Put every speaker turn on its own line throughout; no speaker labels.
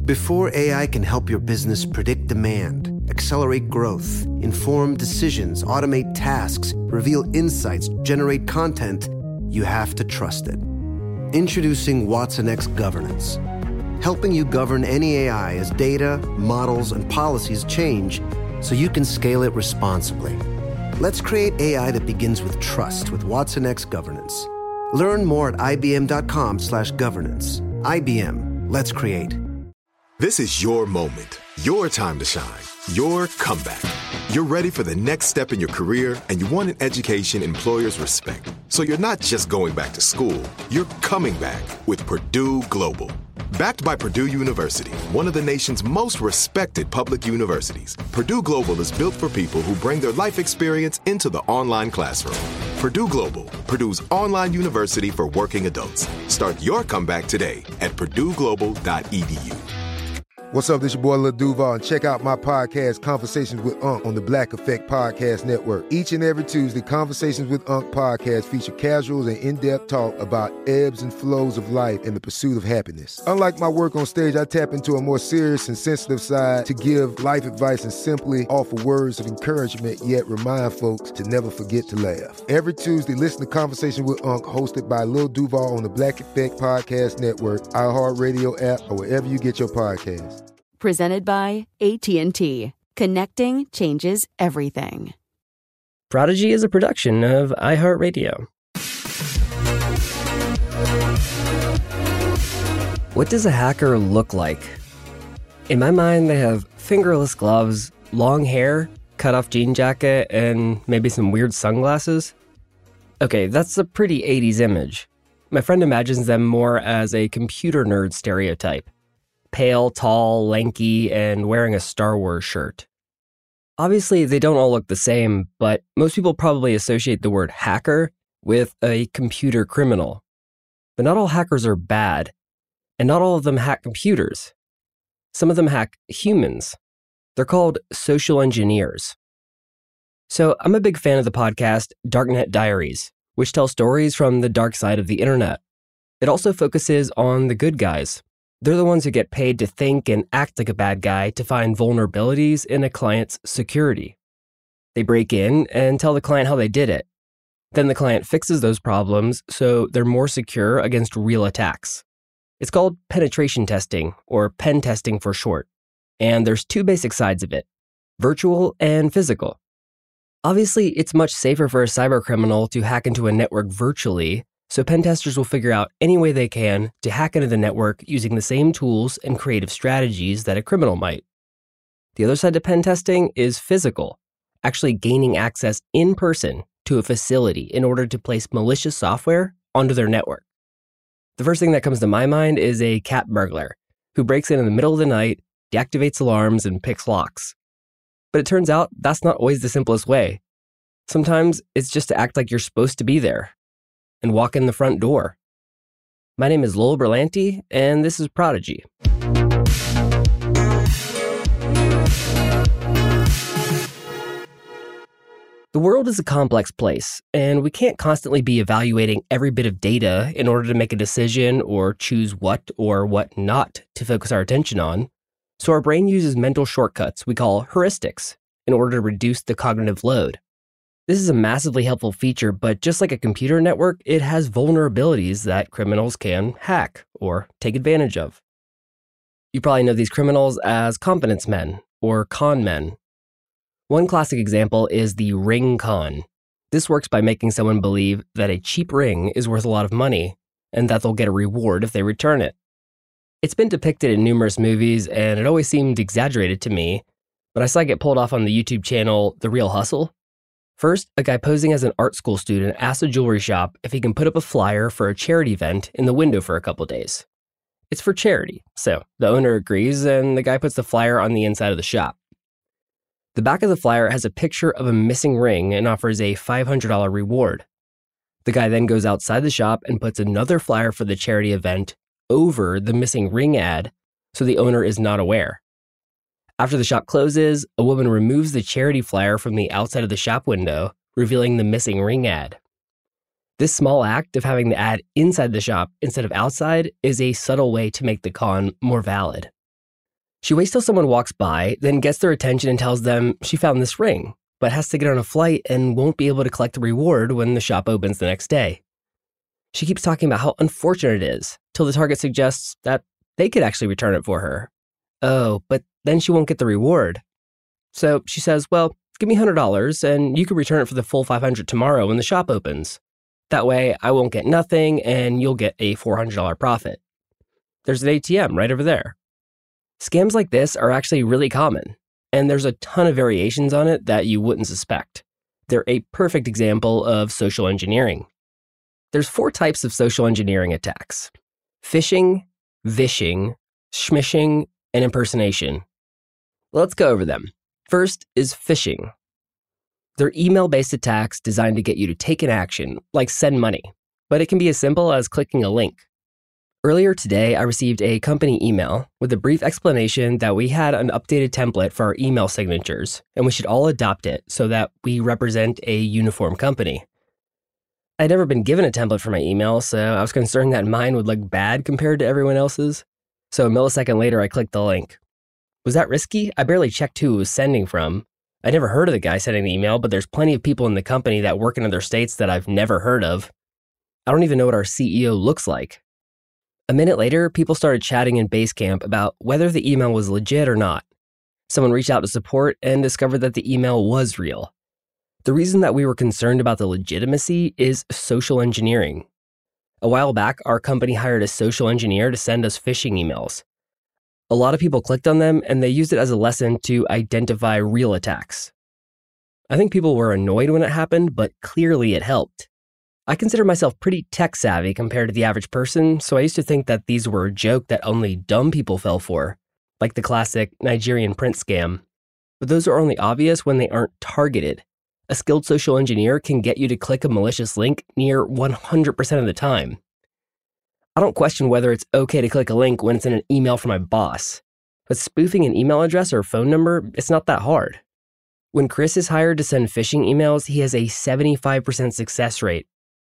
Before AI can help your business predict demand, accelerate growth, inform decisions, automate tasks, reveal insights, generate content, you have to trust it. Introducing watsonx Governance, helping you govern any AI as data, models, and policies change so you can scale it responsibly. Let's create AI that begins with trust with watsonx Governance. Learn more at ibm.com/governance. IBM, let's create.
This is your moment, your time to shine, your comeback. You're ready for the next step in your career, and you want an education employers respect. So you're not just going back to school, you're coming back with Purdue Global. Backed by Purdue University, one of the nation's most respected public universities, Purdue Global is built for people who bring their life experience into the online classroom. Purdue Global, Purdue's online university for working adults. Start your comeback today at purdueglobal.edu.
What's up, this your boy Lil Duval, and check out my podcast, Conversations with Unc, on the Black Effect Podcast Network. Each and every Tuesday, Conversations with Unc podcast feature casuals and in-depth talk about ebbs and flows of life and the pursuit of happiness. Unlike my work on stage, I tap into a more serious and sensitive side to give life advice and simply offer words of encouragement, yet remind folks to never forget to laugh. Every Tuesday, listen to Conversation with Unc, hosted by Lil Duval on the Black Effect Podcast Network, iHeartRadio app, or wherever you get your podcasts.
Presented by AT&T. Connecting changes everything.
Prodigy is a production of iHeartRadio. What does a hacker look like? In my mind, they have fingerless gloves, long hair, cut-off jean jacket, and maybe some weird sunglasses. Okay, that's a pretty 80s image. My friend imagines them more as a computer nerd stereotype. Pale, tall, lanky, and wearing a Star Wars shirt. Obviously, they don't all look the same, but most people probably associate the word hacker with a computer criminal. But not all hackers are bad, and not all of them hack computers. Some of them hack humans. They're called social engineers. So I'm a big fan of the podcast Darknet Diaries, which tells stories from the dark side of the internet. It also focuses on the good guys. They're the ones who get paid to think and act like a bad guy to find vulnerabilities in a client's security. They break in and tell the client how they did it. Then the client fixes those problems so they're more secure against real attacks. It's called penetration testing, or pen testing for short. And there's two basic sides of it, virtual and physical. Obviously, it's much safer for a cybercriminal to hack into a network virtually, so pen testers will figure out any way they can to hack into the network using the same tools and creative strategies that a criminal might. The other side to pen testing is physical, actually gaining access in person to a facility in order to place malicious software onto their network. The first thing that comes to my mind is a cat burglar who breaks in the middle of the night, deactivates alarms, and picks locks. But it turns out that's not always the simplest way. Sometimes it's just to act like you're supposed to be there and walk in the front door. My name is Lowell Berlanti, and this is Prodigy. The world is a complex place, and we can't constantly be evaluating every bit of data in order to make a decision or choose what or what not to focus our attention on. So our brain uses mental shortcuts we call heuristics in order to reduce the cognitive load. This is a massively helpful feature, but just like a computer network, it has vulnerabilities that criminals can hack or take advantage of. You probably know these criminals as confidence men or con men. One classic example is the ring con. This works by making someone believe that a cheap ring is worth a lot of money and that they'll get a reward if they return it. It's been depicted in numerous movies, and it always seemed exaggerated to me, but I saw it get pulled off on the YouTube channel The Real Hustle. First, a guy posing as an art school student asks a jewelry shop if he can put up a flyer for a charity event in the window for a couple days. It's for charity, so the owner agrees, and the guy puts the flyer on the inside of the shop. The back of the flyer has a picture of a missing ring and offers a $500 reward. The guy then goes outside the shop and puts another flyer for the charity event over the missing ring ad, so the owner is not aware. After the shop closes, a woman removes the charity flyer from the outside of the shop window, revealing the missing ring ad. This small act of having the ad inside the shop instead of outside is a subtle way to make the con more valid. She waits till someone walks by, then gets their attention and tells them she found this ring, but has to get on a flight and won't be able to collect the reward when the shop opens the next day. She keeps talking about how unfortunate it is, till the target suggests that they could actually return it for her. Oh, but then she won't get the reward. So she says, well, give me $100 and you can return it for the full $500 tomorrow when the shop opens. That way I won't get nothing and you'll get a $400 profit. There's an ATM right over there. Scams like this are actually really common, and there's a ton of variations on it that you wouldn't suspect. They're a perfect example of social engineering. There's 4 types of social engineering attacks: phishing, vishing, schmishing, and impersonation. Let's go over them. First is phishing. They're email-based attacks designed to get you to take an action, like send money, but it can be as simple as clicking a link. Earlier today, I received a company email with a brief explanation that we had an updated template for our email signatures, and we should all adopt it so that we represent a uniform company. I'd never been given a template for my email, so I was concerned that mine would look bad compared to everyone else's. So a millisecond later, I clicked the link. Was that risky? I barely checked who it was sending from. I never heard of the guy sending the email, but there's plenty of people in the company that work in other states that I've never heard of. I don't even know what our CEO looks like. A minute later, people started chatting in Basecamp about whether the email was legit or not. Someone reached out to support and discovered that the email was real. The reason that we were concerned about the legitimacy is social engineering. A while back, our company hired a social engineer to send us phishing emails. A lot of people clicked on them and they used it as a lesson to identify real attacks. I think people were annoyed when it happened, but clearly it helped. I consider myself pretty tech savvy compared to the average person, so I used to think that these were a joke that only dumb people fell for, like the classic Nigerian prince scam. But those are only obvious when they aren't targeted. A skilled social engineer can get you to click a malicious link near 100% of the time. I don't question whether it's okay to click a link when it's in an email from my boss, but spoofing an email address or phone number, it's not that hard. When Chris is hired to send phishing emails, he has a 75% success rate.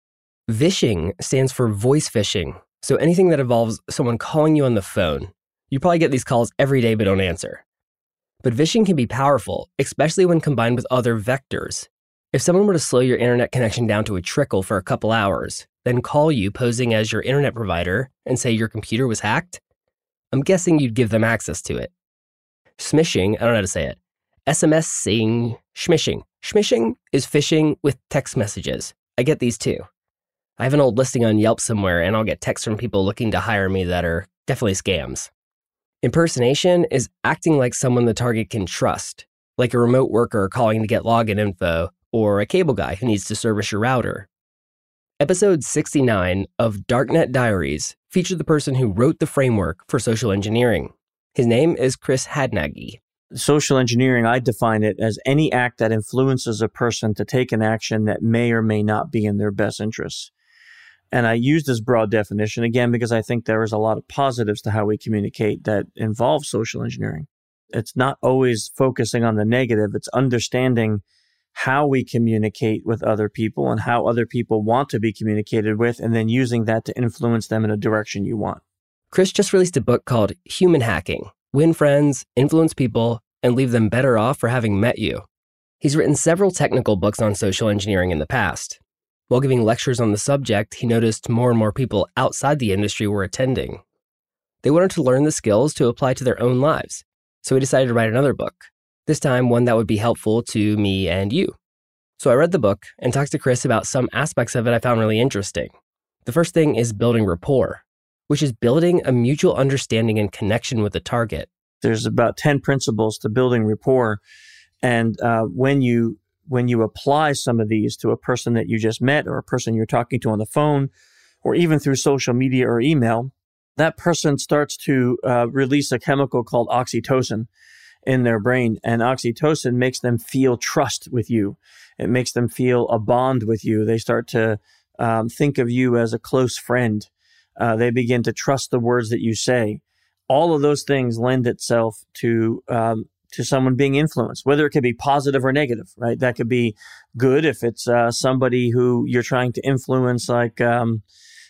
Vishing stands for voice phishing, so anything that involves someone calling you on the phone. You probably get these calls every day but don't answer. But vishing can be powerful, especially when combined with other vectors. If someone were to slow your internet connection down to a trickle for a couple hours, then call you posing as your internet provider and say your computer was hacked, I'm guessing you'd give them access to it. Smishing, I don't know how to say it. SMSing, schmishing. Schmishing is phishing with text messages. I get these too. I have an old listing on Yelp somewhere, and I'll get texts from people looking to hire me that are definitely scams. Impersonation is acting like someone the target can trust, like a remote worker calling to get login info, or a cable guy who needs to service your router. Episode 69 of Darknet Diaries featured the person who wrote the framework for social engineering. His name is Chris Hadnagy.
Social engineering, I define it as any act that influences a person to take an action that may or may not be in their best interests. And I use this broad definition, again, because I think there is a lot of positives to how we communicate that involve social engineering. It's not always focusing on the negative. It's understanding how we communicate with other people and how other people want to be communicated with, and then using that to influence them in a direction you want.
Chris just released a book called Human Hacking: Win Friends, Influence People, and Leave Them Better Off for Having Met You. He's written several technical books on social engineering in the past. While giving lectures on the subject, he noticed more and more people outside the industry were attending. They wanted to learn the skills to apply to their own lives, so he decided to write another book, this time one that would be helpful to me and you. So I read the book and talked to Chris about some aspects of it I found really interesting. The first thing is building rapport, which is building a mutual understanding and connection with the target.
There's about 10 principles to building rapport, and when you apply some of these to a person that you just met or a person you're talking to on the phone or even through social media or email, that person starts to release a chemical called oxytocin in their brain. And oxytocin makes them feel trust with you. It makes them feel a bond with you. They start to think of you as a close friend. They begin to trust the words that you say. All of those things lend itself to someone being influenced, whether it could be positive or negative, right? That could be good if it's somebody who you're trying to influence, like,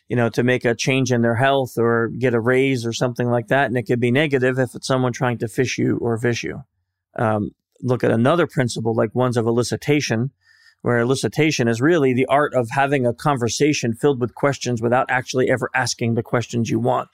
to make a change in their health or get a raise or something like that. And it could be negative if it's someone trying to fish you or fish you. Look at another principle like ones of elicitation, where elicitation is really the art of having a conversation filled with questions without actually ever asking the questions you want.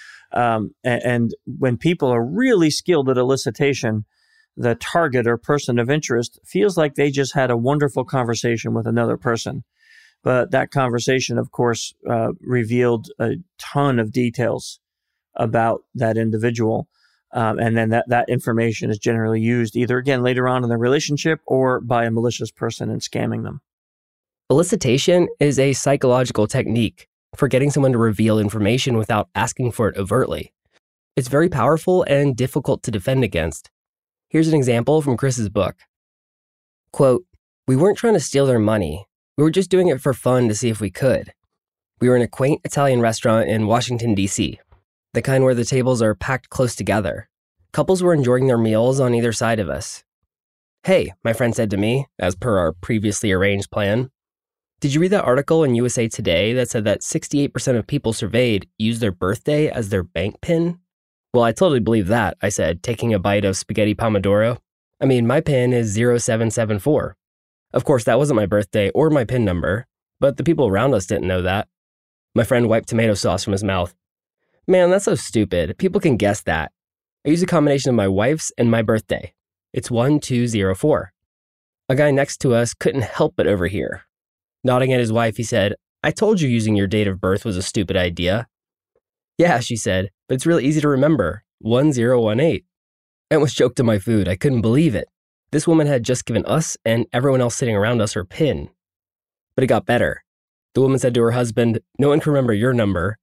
And when people are really skilled at elicitation, the target or person of interest feels like they just had a wonderful conversation with another person. But that conversation, of course, revealed a ton of details about that individual. And then that information is generally used either, again, later on in the relationship or by a malicious person in scamming them.
Elicitation is a psychological technique for getting someone to reveal information without asking for it overtly. It's very powerful and difficult to defend against. Here's an example from Chris's book. Quote, "We weren't trying to steal their money. We were just doing it for fun to see if we could. We were in a quaint Italian restaurant in Washington, D.C., the kind where the tables are packed close together. Couples were enjoying their meals on either side of us. 'Hey,' my friend said to me, as per our previously arranged plan, 'did you read that article in USA Today that said that 68% of people surveyed use their birthday as their bank PIN?' 'Well, I totally believe that,' I said, taking a bite of spaghetti pomodoro. 'I mean, my PIN is 0774. Of course, that wasn't my birthday or my PIN number, but the people around us didn't know that." My friend wiped tomato sauce from his mouth. "Man, that's so stupid. People can guess that. I use a combination of my wife's and my birthday. It's 1204. A guy next to us couldn't help but overhear. Nodding at his wife, he said, "I told you using your date of birth was a stupid idea." "Yeah," she said, "but it's really easy to remember. 1018. I almost choked on my food. I couldn't believe it. This woman had just given us and everyone else sitting around us her PIN. But it got better. The woman said to her husband, "No one can remember your number,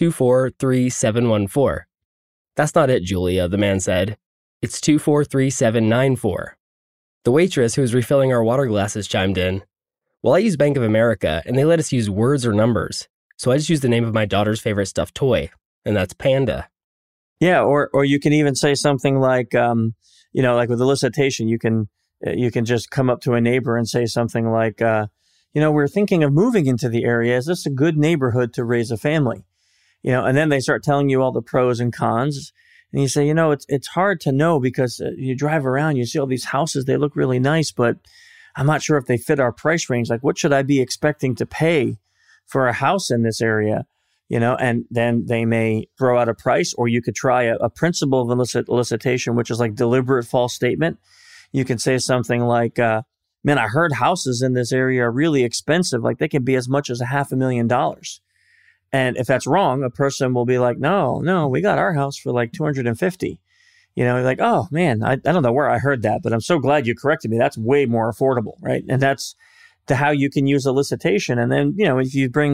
243714. "That's not it, Julia," the man said. "It's 243794. The waitress who was refilling our water glasses chimed in. "Well, I use Bank of America, and they let us use words or numbers. So I just used the name of my daughter's favorite stuffed toy, and that's Panda."
Yeah, or you can even say something like, like with elicitation, you can just come up to a neighbor and say something like, "We're thinking of moving into the area. Is this a good neighborhood to raise a family?" And then they start telling you all the pros and cons. And you say, it's hard to know because you drive around, you see all these houses, they look really nice, but I'm not sure if they fit our price range. Like, what should I be expecting to pay for a house in this area? And then they may throw out a price, or you could try a principle of elicitation, which is like deliberate false statement. You can say something like, "Man, I heard houses in this area are really expensive. Like they can be as much as $500,000. And if that's wrong, a person will be like, no, we got our house for like 250. Like, "Oh man, I don't know where I heard that, but I'm so glad you corrected me. That's way more affordable," right? And that's how you can use elicitation. And then, if you bring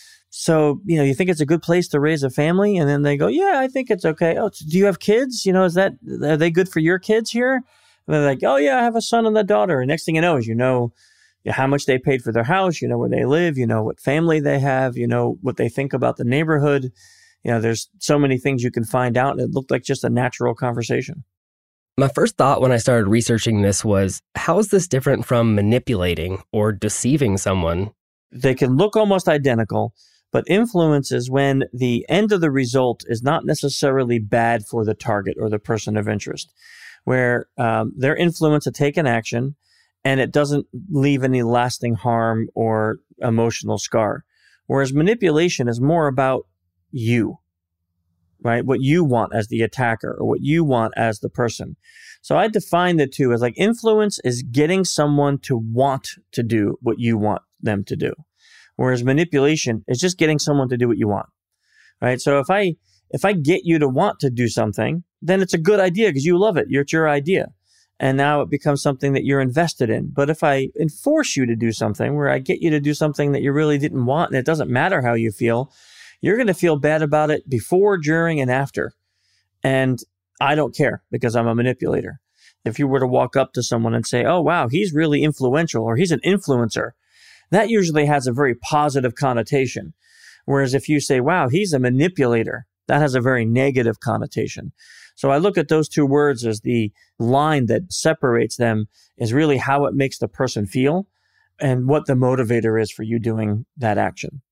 you think it's a good place to raise a family? And then they go, "Yeah, I think it's okay." "Oh, do you have kids? Are they good for your kids here?" And they're like, "Oh yeah, I have a son and a daughter." And next thing you know is, how much they paid for their house, where they live, what family they have, what they think about the neighborhood. There's so many things you can find out. And it looked like just a natural conversation.
My first thought when I started researching this was, how is this different from manipulating or deceiving someone?
They can look almost identical, but influence is when the end of the result is not necessarily bad for the target or the person of interest, where their influence to take an action and it doesn't leave any lasting harm or emotional scar. Whereas manipulation is more about you, right? What you want as the attacker or what you want as the person. So I define the two as like influence is getting someone to want to do what you want them to do. Whereas manipulation is just getting someone to do what you want, right? So if I get you to want to do something, then it's a good idea because you love it. It's your idea. And now it becomes something that you're invested in. But if I enforce you to do something where I get you to do something that you really didn't want, and it doesn't matter how you feel, you're going to feel bad about it before, during, and after. And I don't care because I'm a manipulator. If you were to walk up to someone and say, "Oh, wow, he's really influential," or "He's an influencer," that usually has a very positive connotation. Whereas if you say, "Wow, he's a manipulator," that has a very negative connotation. So I look at those two words as the line that separates them is really how it makes the person feel and what the motivator is for you doing that action.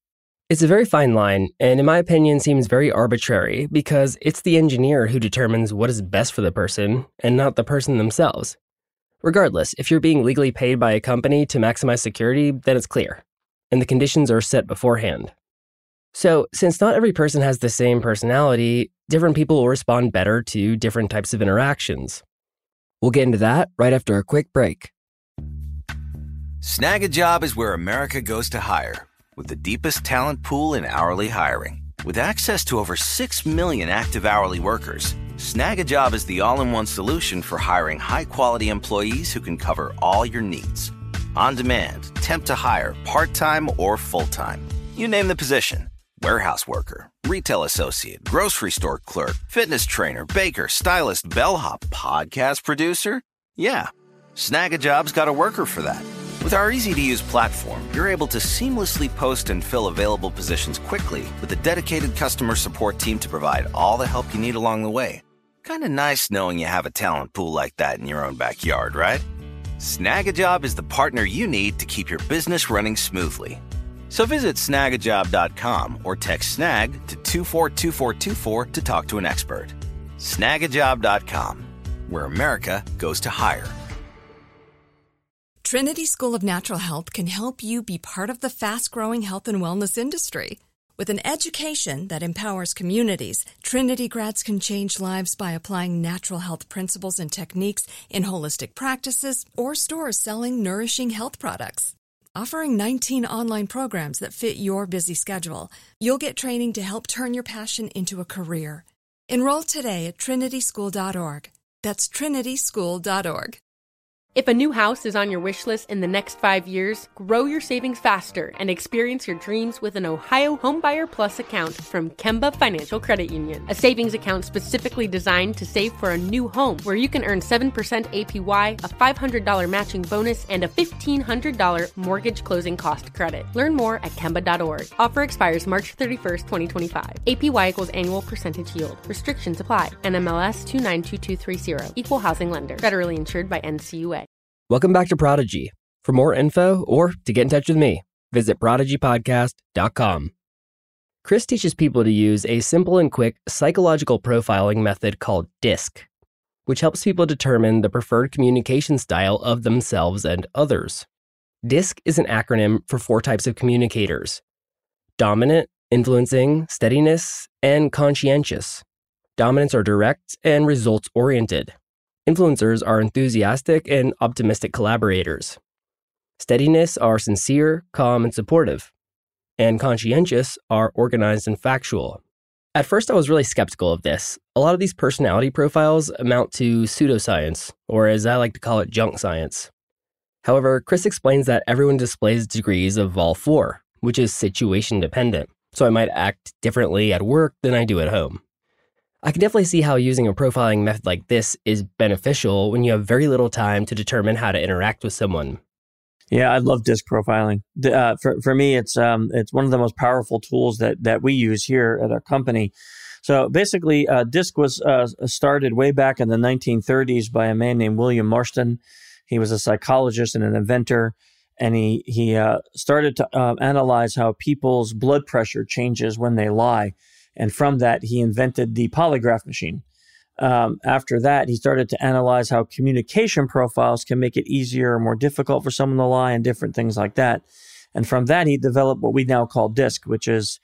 It's a very fine line, and in my opinion seems very arbitrary because it's the engineer who determines what is best for the person and not the person themselves. Regardless, if you're being legally paid by a company to maximize security, then it's clear, and the conditions are set beforehand. So, since not every person has the same personality, different people will respond better to different types of interactions. We'll get into that right after a quick break.
Snag a Job is where America goes to hire, with the deepest talent pool in hourly hiring. With access to over 6 million active hourly workers, Snag a Job is the all-in-one solution for hiring high-quality employees who can cover all your needs. On demand, temp to hire, part-time or full-time. You name the position. Warehouse worker, retail associate, grocery store clerk, fitness trainer, baker, stylist, bellhop, podcast producer. Yeah, Snag a Job's got a worker for that. With our easy-to-use platform, you're able to seamlessly post and fill available positions quickly with a dedicated customer support team to provide all the help you need along the way. Kind of nice knowing you have a talent pool like that in your own backyard, right? Snag a Job is the partner you need to keep your business running smoothly. So visit snagajob.com or text snag to 242424 to talk to an expert. Snagajob.com, where America goes to hire.
Trinity School of Natural Health can help you be part of the fast-growing health and wellness industry. With an education that empowers communities, Trinity grads can change lives by applying natural health principles and techniques in holistic practices or stores selling nourishing health products. Offering 19 online programs that fit your busy schedule, you'll get training to help turn your passion into a career. Enroll today at trinityschool.org. That's trinityschool.org.
If a new house is on your wish list in the next 5 years, grow your savings faster and experience your dreams with an Ohio Homebuyer Plus account from Kemba Financial Credit Union. A savings account specifically designed to save for a new home where you can earn 7% APY, a $500 matching bonus, and a $1,500 mortgage closing cost credit. Learn more at Kemba.org. Offer expires March 31st, 2025. APY equals annual percentage yield. Restrictions apply. NMLS 292230. Equal housing lender. Federally insured by NCUA.
Welcome back to Prodigy. For more info or to get in touch with me, visit prodigypodcast.com. Chris teaches people to use a simple and quick psychological profiling method called DISC, which helps people determine the preferred communication style of themselves and others. DISC is an acronym for 4 types of communicators: dominant, influencing, steadiness, and conscientious. Dominants are direct and results-oriented. Influencers are enthusiastic and optimistic collaborators. Steadiness are sincere, calm, and supportive. And conscientious are organized and factual. At first, I was really skeptical of this. A lot of these personality profiles amount to pseudoscience, or as I like to call it, junk science. However, Chris explains that everyone displays degrees of all 4, which is situation dependent, so I might act differently at work than I do at home. I can definitely see how using a profiling method like this is beneficial when you have very little time to determine how to interact with someone.
Yeah, I love DISC profiling. For me, it's one of the most powerful tools that we use here at our company. So basically, DISC was started way back in the 1930s by a man named William Marston. He was a psychologist and an inventor, and he started to analyze how people's blood pressure changes when they lie. And from that, he invented the polygraph machine. After that, he started to analyze how communication profiles can make it easier or more difficult for someone to lie and different things like that. And from that, he developed what we now call DISC, which is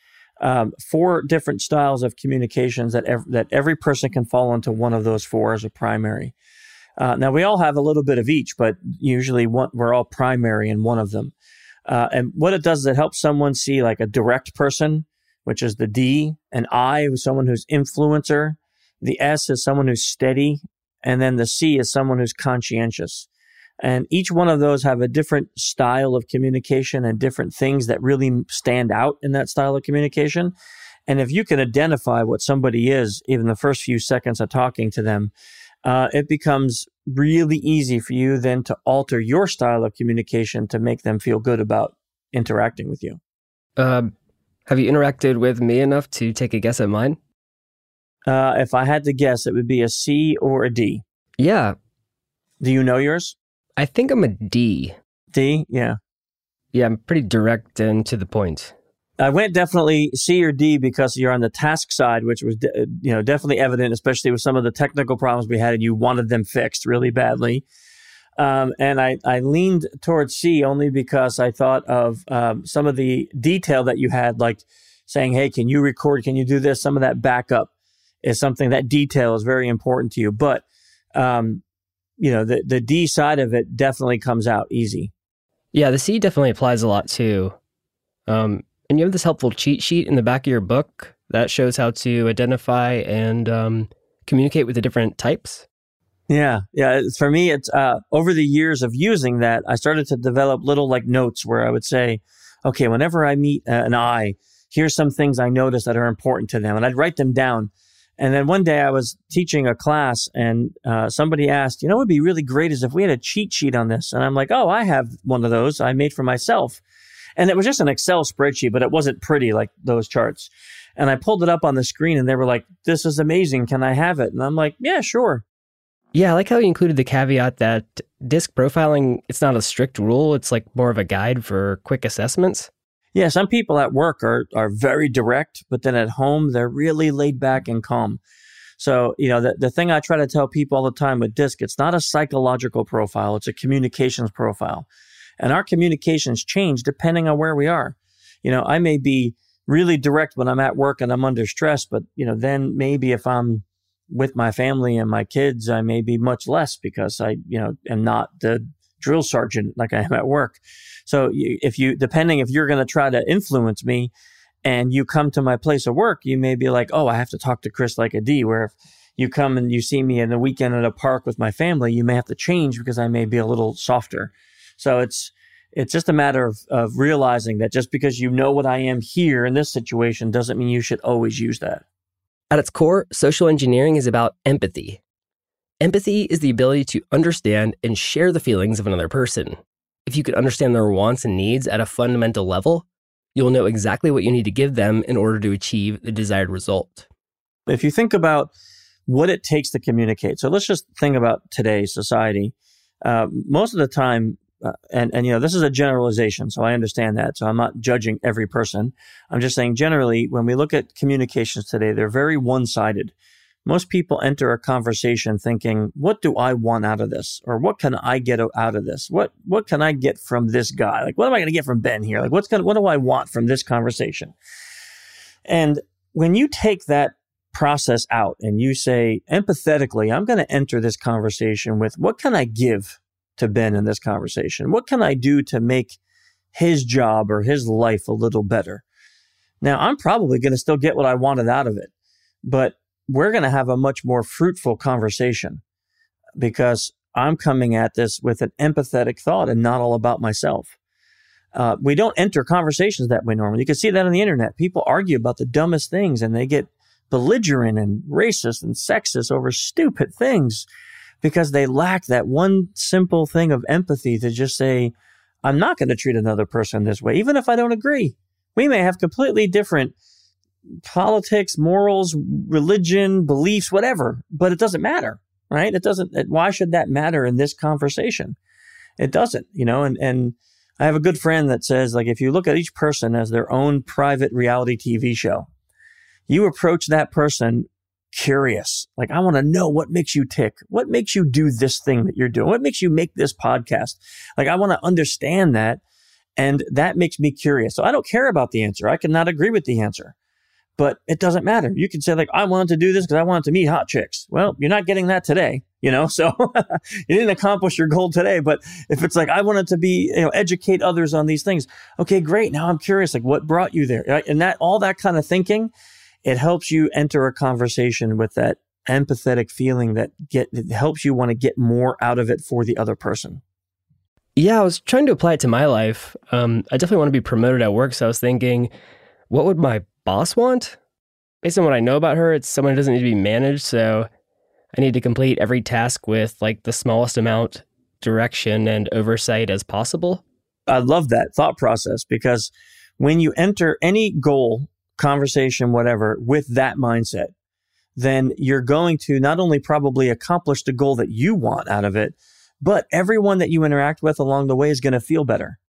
4 different styles of communications that every person can fall into one of those 4 as a primary. Now, we all have a little bit of each, but usually we're all primary in one of them. And what it does is it helps someone see like a direct person, which is the D, an I is someone who's influencer, the S is someone who's steady, and then the C is someone who's conscientious. And each one of those have a different style of communication and different things that really stand out in that style of communication. And if you can identify what somebody is, even the first few seconds of talking to them, it becomes really easy for you then to alter your style of communication to make them feel good about interacting with you.
Have you interacted with me enough to take a guess at mine?
If I had to guess, it would be a C or a D.
Yeah.
Do you know yours?
I think I'm a D.
D? Yeah.
Yeah, I'm pretty direct and to the point.
I went definitely C or D because you're on the task side, which was definitely evident, especially with some of the technical problems we had, and you wanted them fixed really badly. And I leaned towards C only because I thought of some of the detail that you had, like saying, hey, can you record? Can you do this? Some of that backup is something, that detail is very important to you. But, the D side of it definitely comes out easy.
Yeah, the C definitely applies a lot too. And you have this helpful cheat sheet in the back of your book that shows how to identify and communicate with the different types.
Yeah. For me, it's over the years of using that, I started to develop little like notes where I would say, okay, whenever I meet an I, here's some things I notice that are important to them. And I'd write them down. And then one day I was teaching a class and somebody asked, what would be really great is if we had a cheat sheet on this. And I'm like, oh, I have one of those I made for myself. And it was just an Excel spreadsheet, but it wasn't pretty like those charts. And I pulled it up on the screen and they were like, this is amazing. Can I have it? And I'm like, yeah, sure.
Yeah, I like how you included the caveat that DISC profiling, it's not a strict rule. It's like more of a guide for quick assessments.
Yeah, some people at work are very direct, but then at home, they're really laid back and calm. So, the thing I try to tell people all the time with DISC, it's not a psychological profile. It's a communications profile. And our communications change depending on where we are. I may be really direct when I'm at work and I'm under stress, but, then maybe if I'm with my family and my kids, I may be much less because I, am not the drill sergeant like I am at work. So if you're going to try to influence me and you come to my place of work, you may be like, oh, I have to talk to Chris like a D, where if you come and you see me in the weekend at a park with my family, you may have to change because I may be a little softer. So it's just a matter of realizing that just because you know what I am here in this situation doesn't mean you should always use that.
At its core, social engineering is about empathy. Empathy is the ability to understand and share the feelings of another person. If you can understand their wants and needs at a fundamental level, you'll know exactly what you need to give them in order to achieve the desired result.
If you think about what it takes to communicate, so let's just think about today's society. Most of the time, and this is a generalization, so I understand that. So I'm not judging every person. I'm just saying generally, when we look at communications today, they're very one-sided. Most people enter a conversation thinking, what do I want out of this? Or what can I get out of this? What can I get from this guy? Like, what am I going to get from Ben here? Like, what do I want from this conversation? And when you take that process out and you say, empathetically, I'm going to enter this conversation with, what can I give to Ben in this conversation? What can I do to make his job or his life a little better? Now, I'm probably going to still get what I wanted out of it, but we're going to have a much more fruitful conversation because I'm coming at this with an empathetic thought and not all about myself. We don't enter conversations that way normally. You can see that on the internet. People argue about the dumbest things and they get belligerent and racist and sexist over stupid things because they lack that one simple thing of empathy to just say, I'm not going to treat another person this way, even if I don't agree. We may have completely different politics, morals, religion, beliefs, whatever, but it doesn't matter, right? It doesn't. Why should that matter in this conversation? It doesn't, and I have a good friend that says, like, if you look at each person as their own private reality TV show, you approach that person curious. Like, I want to know what makes you tick. What makes you do this thing that you're doing? What makes you make this podcast? Like, I want to understand that. And that makes me curious. So I don't care about the answer. I cannot agree with the answer, but it doesn't matter. You can say, like, I wanted to do this because I wanted to meet hot chicks. Well, you're not getting that today, so you didn't accomplish your goal today. But if it's like, I wanted to be, educate others on these things. Okay, great. Now I'm curious, like, what brought you there? Right? And that, all that kind of thinking, it helps you enter a conversation with that empathetic feeling that it helps you want to get more out of it for the other person.
Yeah, I was trying to apply it to my life. I definitely want to be promoted at work. So I was thinking, what would my boss want? Based on what I know about her, it's someone who doesn't need to be managed. So I need to complete every task with like the smallest amount direction and oversight as possible.
I love that thought process because when you enter any goal, conversation, whatever, with that mindset, then you're going to not only probably accomplish the goal that you want out of it, but everyone that you interact with along the way is going to feel better.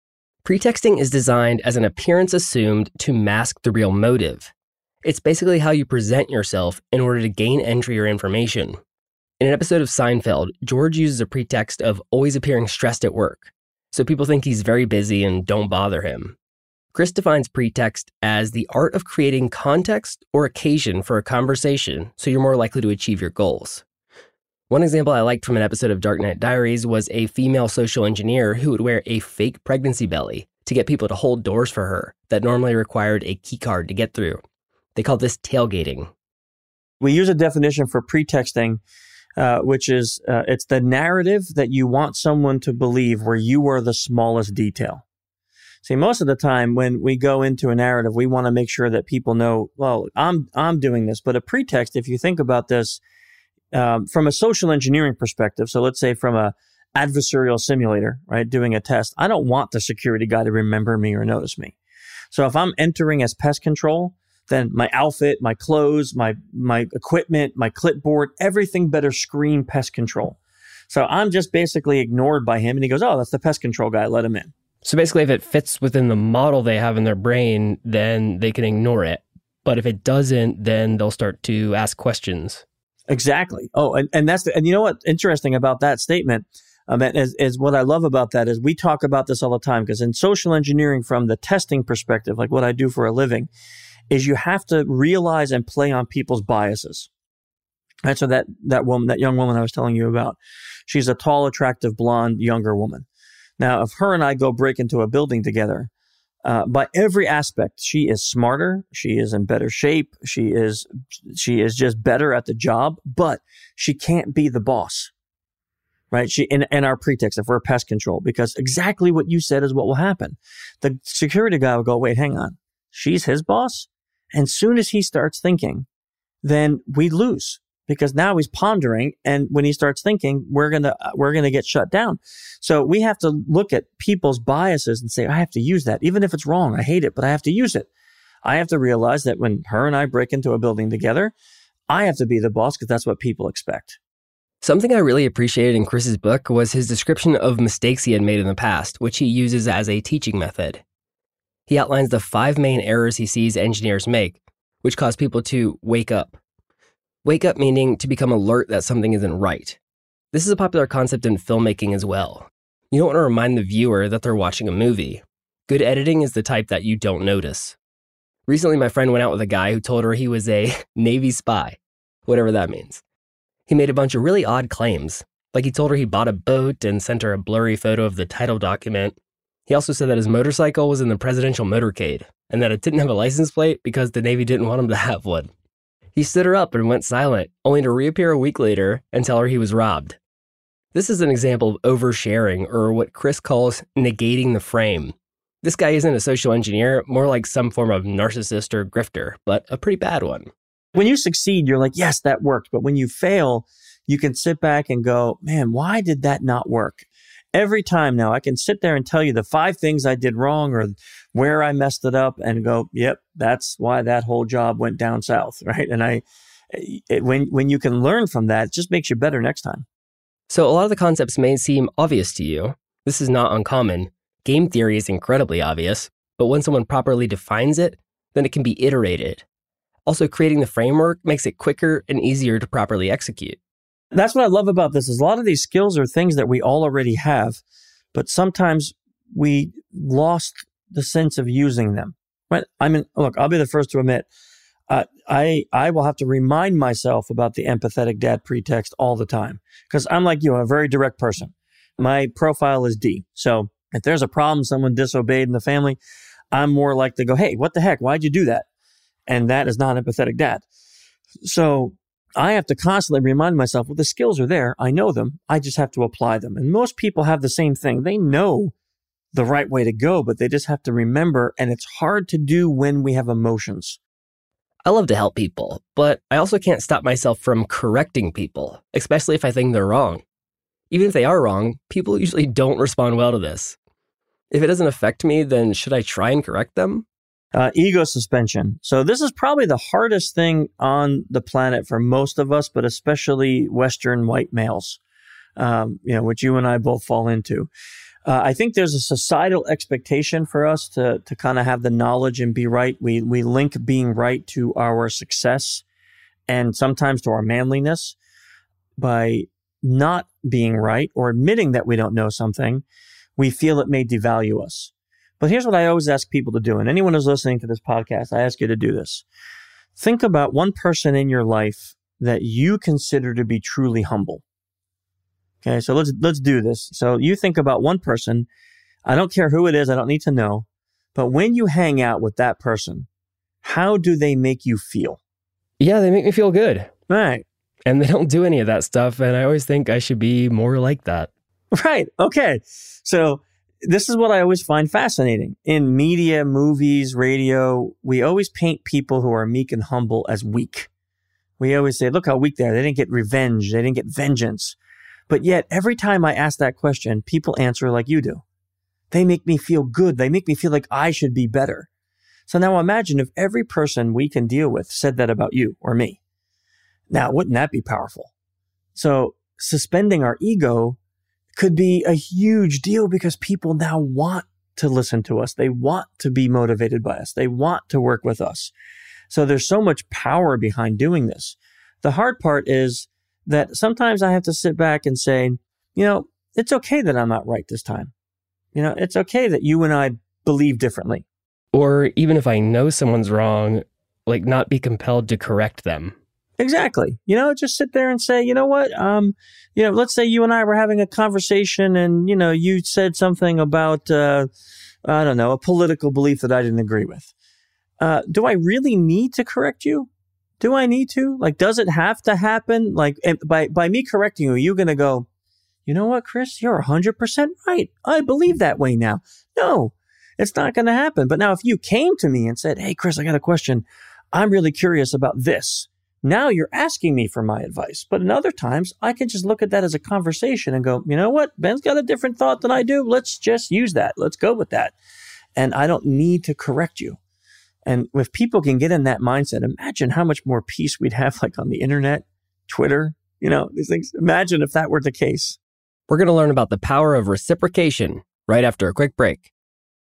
Pretexting is designed as an appearance assumed to mask the real motive. It's basically how you present yourself in order to gain entry or information. In an episode of Seinfeld, George uses a pretext of always appearing stressed at work, so people think he's very busy and don't bother him. Chris defines pretext as the art of creating context or occasion for a conversation so you're more likely to achieve your goals. One example I liked from an episode of Dark Knight Diaries was a female social engineer who would wear a fake pregnancy belly to get people to hold doors for her that normally required a keycard to get through. They call this tailgating.
We use a definition for pretexting, which is it's the narrative that you want someone to believe where you are the smallest detail. See, most of the time when we go into a narrative, we want to make sure that people know, well, I'm doing this. But a pretext, if you think about this from a social engineering perspective, so let's say from a adversarial simulator, right, doing a test, I don't want the security guy to remember me or notice me. So if I'm entering as pest control, then my outfit, my clothes, my equipment, my clipboard, everything better scream pest control. So I'm just basically ignored by him. And he goes, oh, that's the pest control guy. Let him in.
So basically, if it fits within the model they have in their brain, then they can ignore it. But if it doesn't, then they'll start to ask questions.
Exactly. Oh, and you know what's interesting about that statement is what I love about that is we talk about this all the time, because in social engineering, from the testing perspective, like what I do for a living, is you have to realize and play on people's biases. Right. So that young woman I was telling you about, she's a tall, attractive, blonde, younger woman. Now, if her and I go break into a building together, by every aspect, she is smarter. She is in better shape. She is just better at the job, but she can't be the boss, right? In our pretext, if we're pest control, because exactly what you said is what will happen. The security guy will go, wait, hang on. She's his boss. And soon as he starts thinking, then we lose. Because now he's pondering, and when he starts thinking, we're gonna get shut down. So we have to look at people's biases and say, I have to use that, even if it's wrong. I hate it, but I have to use it. I have to realize that when her and I break into a building together, I have to be the boss because that's what people expect.
Something I really appreciated in Chris's book was his description of mistakes he had made in the past, which he uses as a teaching method. He outlines the 5 main errors he sees engineers make, which cause people to wake up. Wake up meaning to become alert that something isn't right. This is a popular concept in filmmaking as well. You don't want to remind the viewer that they're watching a movie. Good editing is the type that you don't notice. Recently, my friend went out with a guy who told her he was a Navy spy, whatever that means. He made a bunch of really odd claims, like he told her he bought a boat and sent her a blurry photo of the title document. He also said that his motorcycle was in the presidential motorcade and that it didn't have a license plate because the Navy didn't want him to have one. He stood her up and went silent, only to reappear a week later and tell her he was robbed. This is an example of oversharing, or what Chris calls negating the frame. This guy isn't a social engineer, more like some form of narcissist or grifter, but a pretty bad one.
When you succeed, you're like, yes, that worked. But when you fail, you can sit back and go, man, why did that not work? Every time now, I can sit there and tell you the 5 things I did wrong or where I messed it up and go, yep, that's why that whole job went down south, right? And when you can learn from that, it just makes you better next time.
So a lot of the concepts may seem obvious to you. This is not uncommon. Game theory is incredibly obvious, but when someone properly defines it, then it can be iterated. Also, creating the framework makes it quicker and easier to properly execute.
That's what I love about this is a lot of these skills are things that we all already have, but sometimes we lost the sense of using them. Right? I mean, look, I'll be the first to admit, I will have to remind myself about the empathetic dad pretext all the time because I'm like you, I'm a very direct person. My profile is D. So if there's a problem, someone disobeyed in the family, I'm more likely to go, hey, what the heck? Why'd you do that? And that is not empathetic dad. So I have to constantly remind myself, well, the skills are there. I know them. I just have to apply them. And most people have the same thing. They know the right way to go, but they just have to remember. And it's hard to do when we have emotions.
I love to help people, but I also can't stop myself from correcting people, especially if I think they're wrong. Even if they are wrong, people usually don't respond well to this. If it doesn't affect me, then should I try and correct them?
Ego suspension. So this is probably the hardest thing on the planet for most of us, but especially Western white males. which you and I both fall into. I think there's a societal expectation for us to kind of have the knowledge and be right. We link being right to our success and sometimes to our manliness. By not being right or admitting that we don't know something, we feel it may devalue us. But here's what I always ask people to do. And anyone who's listening to this podcast, I ask you to do this. Think about one person in your life that you consider to be truly humble. Okay, so let's do this. So you think about one person. I don't care who it is. I don't need to know. But when you hang out with that person, how do they make you feel?
Yeah, they make me feel good.
Right.
And they don't do any of that stuff. And I always think I should be more like that.
Right. Okay. So this is what I always find fascinating. In media, movies, radio, we always paint people who are meek and humble as weak. We always say, look how weak they are. They didn't get revenge. They didn't get vengeance. But yet, every time I ask that question, people answer like you do. They make me feel good. They make me feel like I should be better. So now imagine if every person we can deal with said that about you or me. Now, wouldn't that be powerful? So suspending our ego could be a huge deal because people now want to listen to us. They want to be motivated by us. They want to work with us. So there's so much power behind doing this. The hard part is that sometimes I have to sit back and say, it's okay that I'm not right this time. It's okay that you and I believe differently.
Or even if I know someone's wrong, not be compelled to correct them.
Exactly. Just sit there and say, you know what? Let's say you and I were having a conversation and, you said something about, a political belief that I didn't agree with. Do I really need to correct you? Do I need to? Does it have to happen? By me correcting you, you're going to go, you know what, Chris, you're 100% right. I believe that way now. No, it's not going to happen. But now if you came to me and said, hey, Chris, I got a question. I'm really curious about this. Now you're asking me for my advice. But in other times, I can just look at that as a conversation and go, you know what? Ben's got a different thought than I do. Let's just use that. Let's go with that. And I don't need to correct you. And if people can get in that mindset, imagine how much more peace we'd have on the internet, Twitter, these things. Imagine if that were the case.
We're going to learn about the power of reciprocation right after a quick break.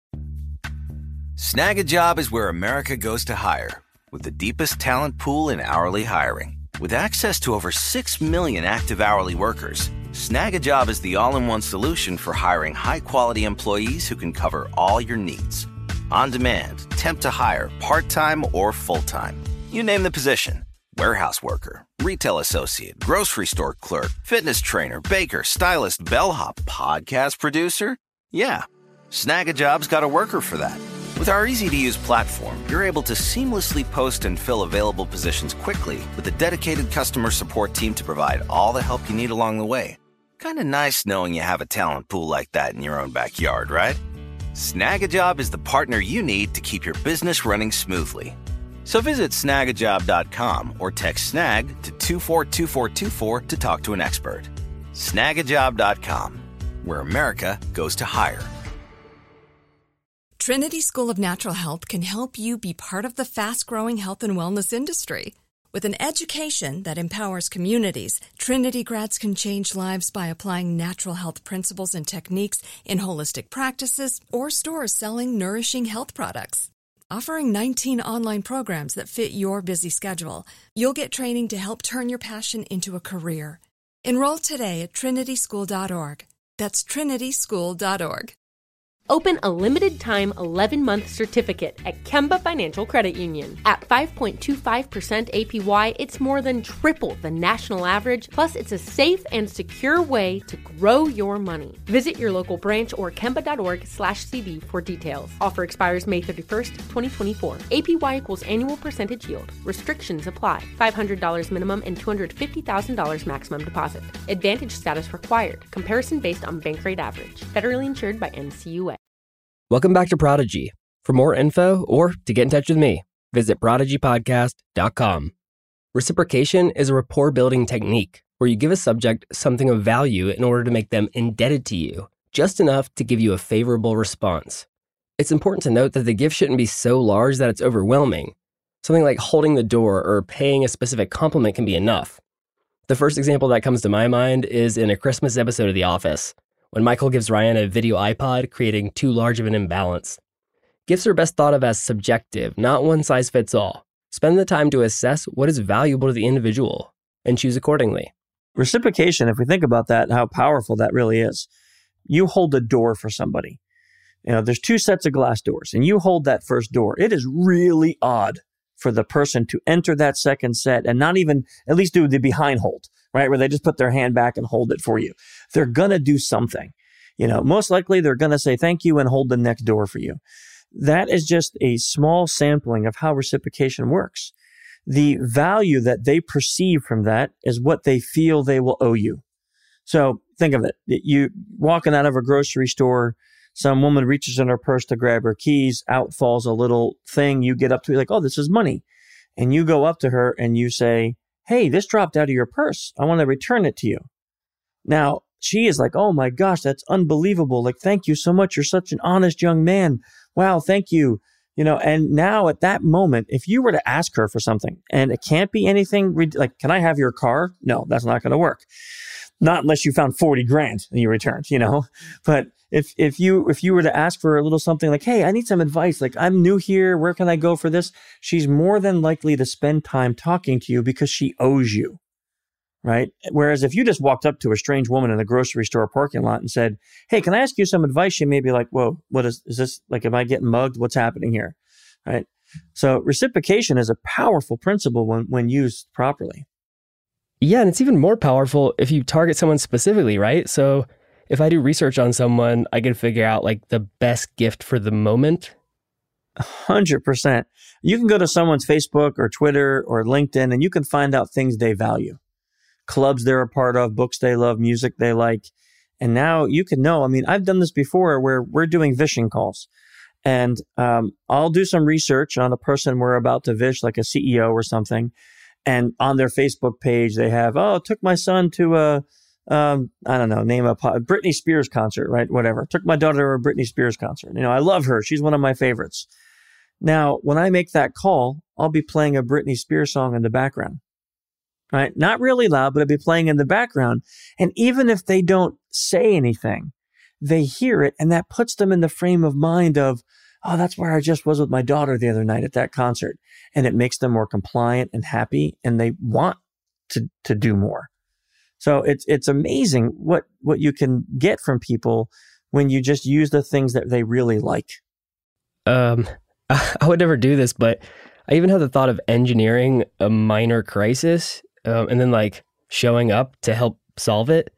Snag a Job is where America goes to hire, with the deepest talent pool in hourly hiring. With access to over 6 million active hourly workers, Snag a Job is the all-in-one solution for hiring high-quality employees who can cover all your needs. On demand, temp to hire, part-time or full-time. You name the position. Warehouse worker, retail associate, grocery store clerk, fitness trainer, baker, stylist, bellhop, podcast producer. Yeah, Snag a Job's got a worker for that. With our easy-to-use platform, you're able to seamlessly post and fill available positions quickly with a dedicated customer support team to provide all the help you need along the way. Kind of nice knowing you have a talent pool like that in your own backyard, right? Snag a Job is the partner you need to keep your business running smoothly. So visit snagajob.com or text snag to 242424 to talk to an expert. Snagajob.com, where America goes to hire.
Trinity School of Natural Health can help you be part of the fast-growing health and wellness industry. With an education that empowers communities, Trinity grads can change lives by applying natural health principles and techniques in holistic practices or stores selling nourishing health products. Offering 19 online programs that fit your busy schedule, you'll get training to help turn your passion into a career. Enroll today at trinityschool.org. That's trinityschool.org.
Open a limited-time 11-month certificate at Kemba Financial Credit Union. At 5.25% APY, it's more than triple the national average, plus it's a safe and secure way to grow your money. Visit your local branch or kemba.org/cd for details. Offer expires May 31st, 2024. APY equals annual percentage yield. Restrictions apply. $500 minimum and $250,000 maximum deposit. Advantage status required. Comparison based on bank rate average. Federally insured by NCUA.
Welcome back to Prodigy. For more info or to get in touch with me, visit prodigypodcast.com. Reciprocation is a rapport-building technique where you give a subject something of value in order to make them indebted to you, just enough to give you a favorable response. It's important to note that the gift shouldn't be so large that it's overwhelming. Something like holding the door or paying a specific compliment can be enough. The first example that comes to my mind is in a Christmas episode of The Office, when Michael gives Ryan a video iPod, creating too large of an imbalance. Gifts are best thought of as subjective, not one size fits all. Spend the time to assess what is valuable to the individual and choose accordingly.
Reciprocation, if we think about that, how powerful that really is. You hold a door for somebody. There's 2 sets of glass doors, and you hold that first door. It is really odd for the person to enter that second set and not even at least do the behind hold, right? Where they just put their hand back and hold it for you. They're going to do something. Most likely they're going to say thank you and hold the next door for you. That is just a small sampling of how reciprocation works. The value that they perceive from that is what they feel they will owe you. So think of it. You walking out of a grocery store, some woman reaches in her purse to grab her keys, out falls a little thing. You get up to it like, oh, this is money. And you go up to her and you say, hey, this dropped out of your purse. I want to return it to you. Now, she is like, oh my gosh, that's unbelievable. Like, thank you so much. You're such an honest young man. Wow, thank you. And now at that moment, if you were to ask her for something and it can't be anything like, can I have your car? No, that's not going to work. Not unless you found 40 grand and you returned, But if you were to ask for a little something like, hey, I need some advice. Like, I'm new here. Where can I go for this? She's more than likely to spend time talking to you because she owes you, right? Whereas if you just walked up to a strange woman in a grocery store parking lot and said, hey, can I ask you some advice? She may be like, whoa, what is this? Like, am I getting mugged? What's happening here? Right? So reciprocation is a powerful principle when used properly.
Yeah, and it's even more powerful if you target someone specifically, right? So if I do research on someone, I can figure out like the best gift for the moment.
100%. You can go to someone's Facebook or Twitter or LinkedIn and you can find out things they value. Clubs they're a part of, books they love, music they like. And now you can know, I've done this before where we're doing vishing calls. And I'll do some research on the person we're about to vish, like a CEO or something. And on their Facebook page, they have, took my son to name a Britney Spears concert, right? Whatever. Took my daughter to a Britney Spears concert. I love her. She's one of my favorites. Now, when I make that call, I'll be playing a Britney Spears song in the background, right? Not really loud, but I'll be playing in the background. And even if they don't say anything, they hear it. And that puts them in the frame of mind of, oh, that's where I just was with my daughter the other night at that concert. And it makes them more compliant and happy, and they want to do more. So it's amazing what you can get from people when you just use the things that they really like.
I would never do this, but I even had the thought of engineering a minor crisis and then like showing up to help solve it.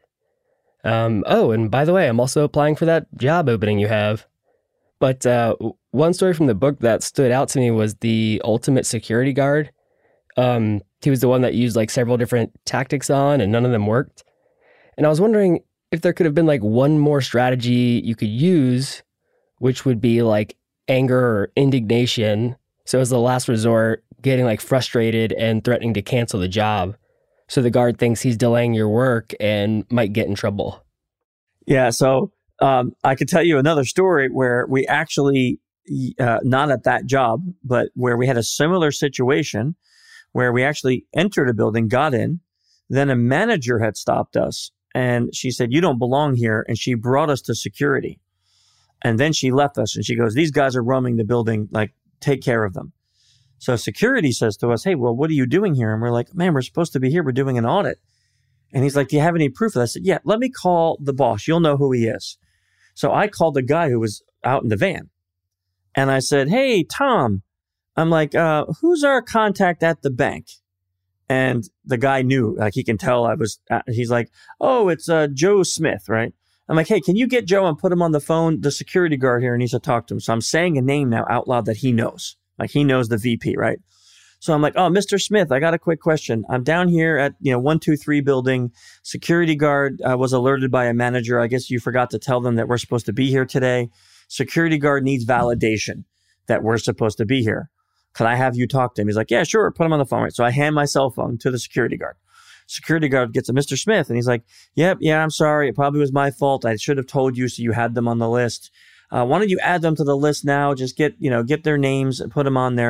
And by the way, I'm also applying for that job opening you have. But one story from the book that stood out to me was the ultimate security guard. He was the one that used like several different tactics on, and none of them worked. And I was wondering if there could have been like one more strategy you could use, which would be like anger or indignation. So as the last resort, getting like frustrated and threatening to cancel the job. So the guard thinks he's delaying your work and might get in trouble.
Yeah. So I could tell you another story where we actually, not at that job, but where we had a similar situation where we actually entered a building, got in, then a manager had stopped us and she said, you don't belong here. And she brought us to security. And then she left us and she goes, these guys are roaming the building, like take care of them. So security says to us, hey, well, what are you doing here? And we're like, man, we're supposed to be here. We're doing an audit. And he's like, do you have any proof of that? I said, yeah, let me call the boss. You'll know who he is. So I called the guy who was out in the van and I said, hey, Tom, I'm like, who's our contact at the bank? And the guy knew, like he can tell he's like, oh, it's Joe Smith, right? I'm like, hey, can you get Joe and put him on the phone? The security guard here needs to talk to him. So I'm saying a name now out loud that he knows. Like he knows the VP, right? So I'm like, oh, Mr. Smith, I got a quick question. I'm down here at 123 building. Security guard was alerted by a manager. I guess you forgot to tell them that we're supposed to be here today. Security guard needs validation that we're supposed to be here. Can I have you talk to him? He's like, yeah, sure. Put him on the phone. Right. So I hand my cell phone to the security guard. Security guard gets a Mr. Smith and he's like, yeah, I'm sorry. It probably was my fault. I should have told you so you had them on the list. Why don't you add them to the list now? Just get their names and put them on there.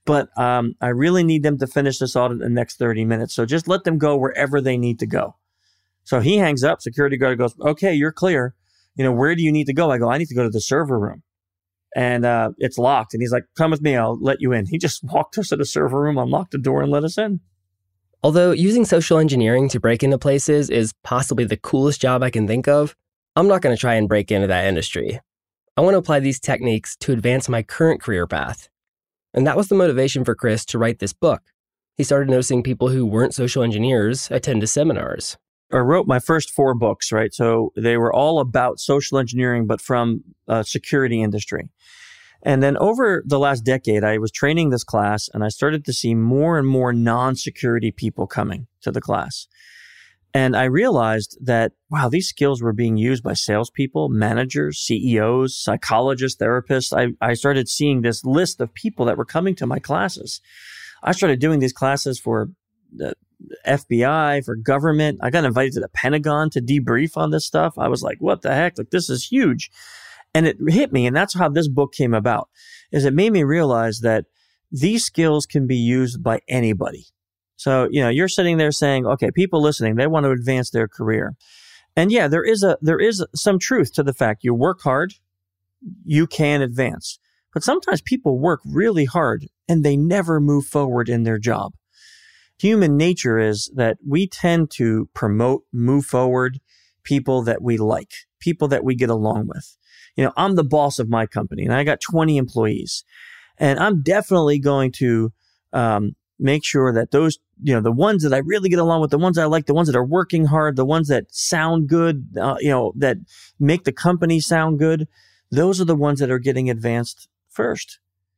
but I really need them to finish this audit in the next 30 minutes. So just let them go wherever they need to go. So he hangs up. Security guard goes, okay, you're clear. Where do you need to go? I go, I need to go to the server room. And it's locked. And he's like, come with me. I'll let you in. He just walked us to the server room, unlocked the door, and let us in.
Although using social engineering to break into places is possibly the coolest job I can think of, I'm not going to try and break into that industry. I want to apply these techniques to advance my current career path. And that was the motivation for Chris to write this book. He started noticing people who weren't social engineers attend to seminars.
I wrote my first 4 books, right? So they were all about social engineering, but from security industry. And then over the last decade, I was training this class and I started to see more and more non-security people coming to the class. And I realized that, wow, these skills were being used by salespeople, managers, CEOs, psychologists, therapists. I started seeing this list of people that were coming to my classes. I started doing these classes for the FBI, for government. I got invited to the Pentagon to debrief on this stuff. I was like, what the heck? Like, this is huge. And it hit me. And that's how this book came about, is it made me realize that these skills can be used by anybody. So, you're sitting there saying, okay, people listening, they want to advance their career. And yeah, there is some truth to the fact you work hard, you can advance. But sometimes people work really hard and they never move forward in their job. Human nature is that we tend to promote, move forward people that we like, people that we get along with. I'm the boss of my company and I got 20 employees, and I'm definitely going to make sure that those, the ones that I really get along with, the ones I like, the ones that are working hard, the ones that sound good, that make the company sound good, those are the ones that are getting advanced first.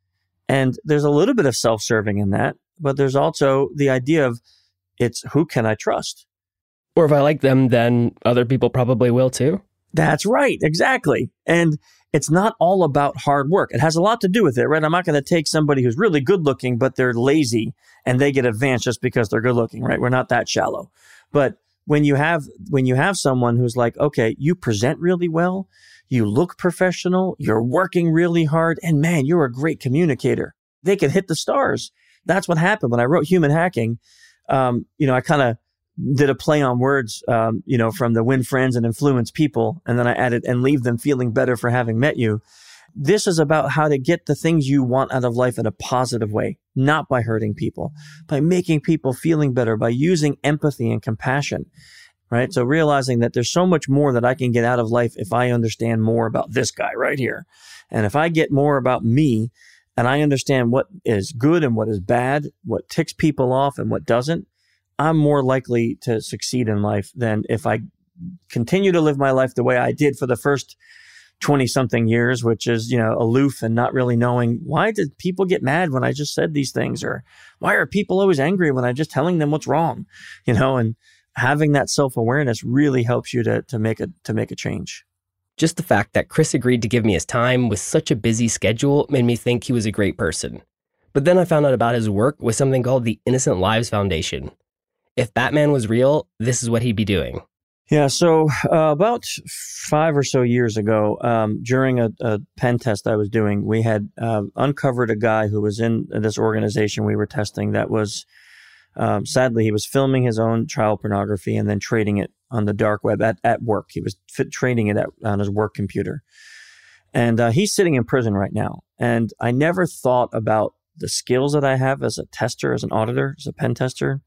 And there's a little bit of self-serving in that, but there's also the idea of it's who can I trust?
Or if I like them, then other people probably will too.
That's right. Exactly. And it's not all about hard work. It has a lot to do with it, right? I'm not going to take somebody who's really good looking, but they're lazy and they get advanced just because they're good looking, right? We're not that shallow. But when you have someone who's like, okay, you present really well, you look professional, you're working really hard, and man, you're a great communicator. They can hit the stars. That's what happened when I wrote Human Hacking. I kind of did a play on words, from the win friends and influence people. And then I added and leave them feeling better for having met you. This is about how to get the things you want out of life in a positive way, not by hurting people, by making people feeling better, by using empathy and compassion, right? So realizing that there's so much more that I can get out of life if I understand more about this guy right here. And if I get more about me and I understand what is good and what is bad, what ticks people off and what doesn't, I'm more likely to succeed in life than if I continue to live my life the way I did for the first 20-something years, which is, aloof and not really knowing, why did people get mad when I just said these things? Or why are people always angry when I'm just telling them what's wrong? And having that self-awareness really helps you to make a change.
Just the fact that Chris agreed to give me his time with such a busy schedule made me think he was a great person. But then I found out about his work with something called the Innocent Lives Foundation. If Batman was real, this is what he'd be doing.
Yeah, so about 5 or so years ago, during a pen test I was doing, we had uncovered a guy who was in this organization we were testing that was, sadly, he was filming his own child pornography and then trading it on the dark web at work. He was trading it on his work computer. And he's sitting in prison right now. And I never thought about the skills that I have as a tester, as an auditor, as a pen tester,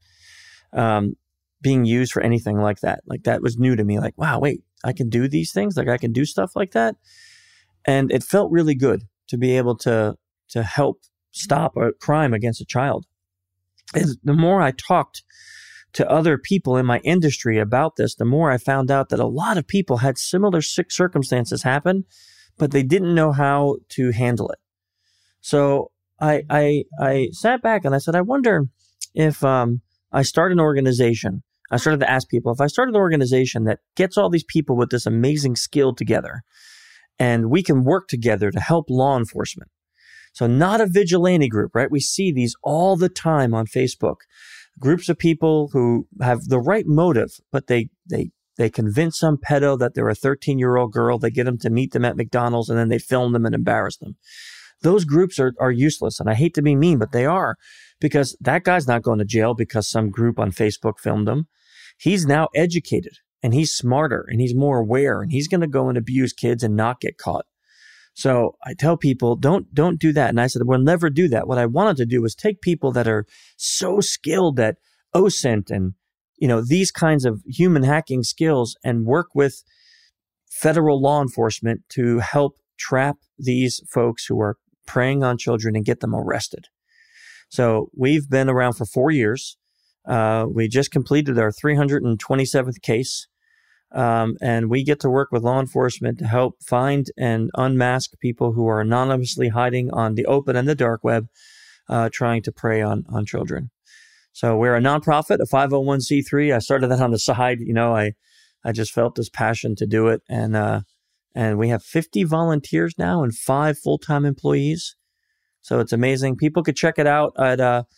being used for anything like that. Like, that was new to me. Like, wow, wait, I can do these things? Like, I can do stuff like that? And it felt really good to be able to help stop a crime against a child. And the more I talked to other people in my industry about this, the more I found out that a lot of people had similar circumstances happen, but they didn't know how to handle it. So I sat back and I said, I wonder if I start an organization. I started to ask people, if I started an organization that gets all these people with this amazing skill together, and we can work together to help law enforcement. So not a vigilante group, right? We see these all the time on Facebook. Groups of people who have the right motive, but they convince some pedo that they're a 13-year-old girl. They get them to meet them at McDonald's, and then they film them and embarrass them. those groups are useless. And I hate to be mean, but they are, because that guy's not going to jail because some group on Facebook filmed him. He's now educated and he's smarter and he's more aware and he's going to go and abuse kids and not get caught. So I tell people, don't do that. And I said, we'll never do that. What I wanted to do was take people that are so skilled at OSINT and, these kinds of human hacking skills and work with federal law enforcement to help trap these folks who are preying on children and get them arrested. So we've been around for 4 years. We just completed our 327th case. And we get to work with law enforcement to help find and unmask people who are anonymously hiding on the open and the dark web, trying to prey on children. So we're a nonprofit, a 501c3. I started that on the side. I just felt this passion to do it. And we have 50 volunteers now and 5 full-time employees. So it's amazing. People could check it out at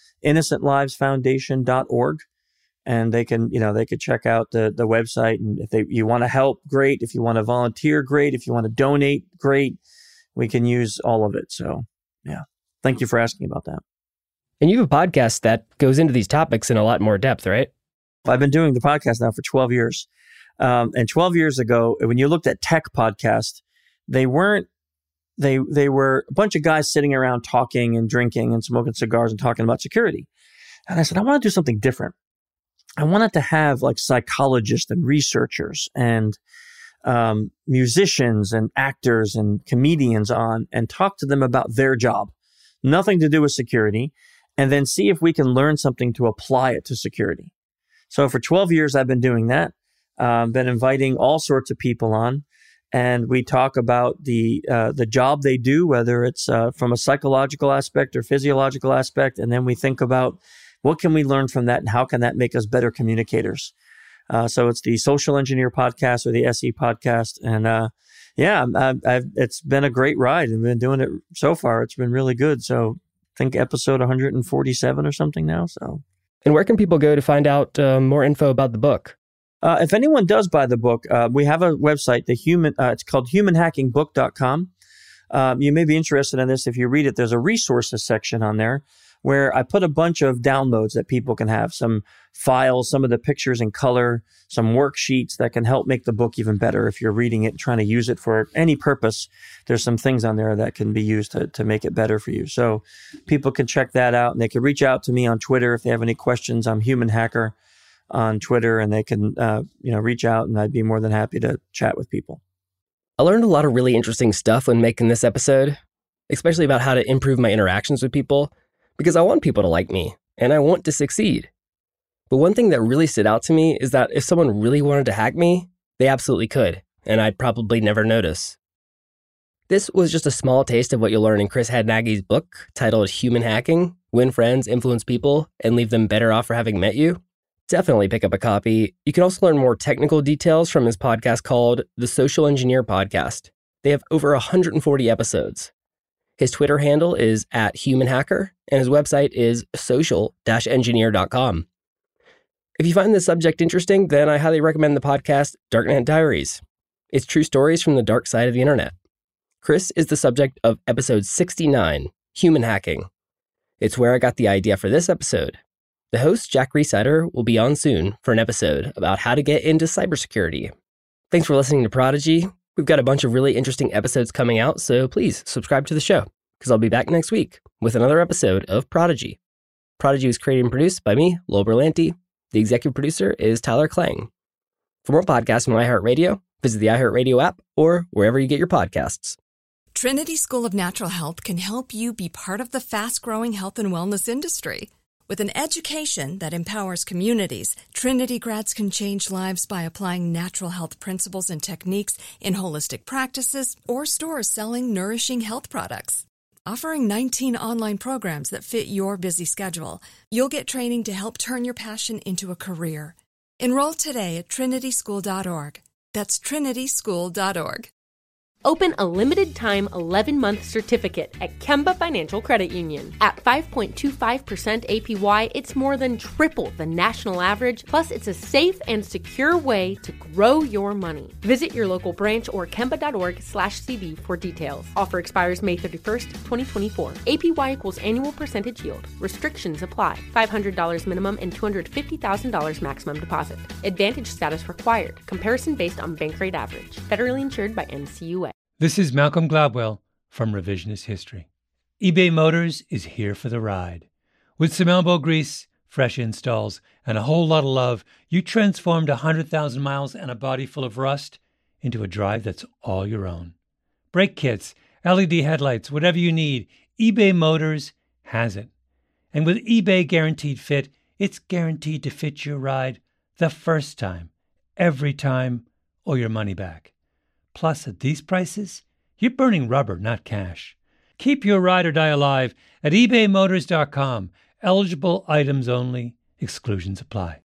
innocentlivesfoundation.org. And they could check out the website. And if you want to help, great. If you want to volunteer, great. If you want to donate, great. We can use all of it. So, yeah. Thank you for asking about that.
And you have a podcast that goes into these topics in a lot more depth, right?
I've been doing the podcast now for 12 years. And 12 years ago, when you looked at tech podcasts, they were a bunch of guys sitting around talking and drinking and smoking cigars and talking about security. And I said, I want to do something different. I wanted to have like psychologists and researchers and musicians and actors and comedians on and talk to them about their job, nothing to do with security, and then see if we can learn something to apply it to security. So for 12 years, I've been doing that, been inviting all sorts of people on, and we talk about the job they do, whether it's from a psychological aspect or physiological aspect, and then we think about what can we learn from that and how can that make us better communicators? So it's the Social Engineer Podcast or the SE Podcast. And it's been a great ride. I've been doing it so far. It's been really good. So I think episode 147 or something now. So,
and where can people go to find out more info about the book?
If anyone does buy the book, we have a website, it's called humanhackingbook.com. You may be interested in this. If you read it, there's a resources section on there where I put a bunch of downloads that people can have, some files, some of the pictures in color, some worksheets that can help make the book even better. If you're reading it and trying to use it for any purpose, there's some things on there that can be used to make it better for you. So people can check that out, and they can reach out to me on Twitter if they have any questions. I'm Human Hacker on Twitter, and they can reach out, and I'd be more than happy to chat with people.
I learned a lot of really interesting stuff when making this episode, especially about how to improve my interactions with people, because I want people to like me and I want to succeed. But one thing that really stood out to me is that if someone really wanted to hack me, they absolutely could, and I'd probably never notice. This was just a small taste of what you'll learn in Chris Hadnagy's book titled Human Hacking: Win Friends, Influence People, and Leave Them Better Off for Having Met You. Definitely pick up a copy. You can also learn more technical details from his podcast called The Social Engineer Podcast. They have over 140 episodes. His Twitter handle is @HumanHacker, and his website is social-engineer.com. If you find this subject interesting, then I highly recommend the podcast Darknet Diaries. It's true stories from the dark side of the internet. Chris is the subject of episode 69, Human Hacking. It's where I got the idea for this episode. The host, Jack Rhysider, will be on soon for an episode about how to get into cybersecurity. Thanks for listening to Prodigy. We've got a bunch of really interesting episodes coming out, so please subscribe to the show, because I'll be back next week with another episode of Prodigy. Prodigy was created and produced by me, Lowell Berlanti. The executive producer is Tyler Klang. For more podcasts from iHeartRadio, visit the iHeartRadio app or wherever you get your podcasts.
Trinity School of Natural Health can help you be part of the fast-growing health and wellness industry. With an education that empowers communities, Trinity grads can change lives by applying natural health principles and techniques in holistic practices or stores selling nourishing health products. Offering 19 online programs that fit your busy schedule, you'll get training to help turn your passion into a career. Enroll today at trinityschool.org. That's trinityschool.org.
Open a limited-time 11-month certificate at Kemba Financial Credit Union. At 5.25% APY, it's more than triple the national average, plus it's a safe and secure way to grow your money. Visit your local branch or kemba.org/cd for details. Offer expires May 31st, 2024. APY equals annual percentage yield. Restrictions apply. $500 minimum and $250,000 maximum deposit. Advantage status required. Comparison based on bank rate average. Federally insured by NCUA.
This is Malcolm Gladwell from Revisionist History. eBay Motors is here for the ride. With some elbow grease, fresh installs, and a whole lot of love, you transformed 100,000 miles and a body full of rust into a drive that's all your own. Brake kits, LED headlights, whatever you need, eBay Motors has it. And with eBay Guaranteed Fit, it's guaranteed to fit your ride the first time, every time, or your money back. Plus, at these prices, you're burning rubber, not cash. Keep your ride or die alive at ebaymotors.com. Eligible items only. Exclusions apply.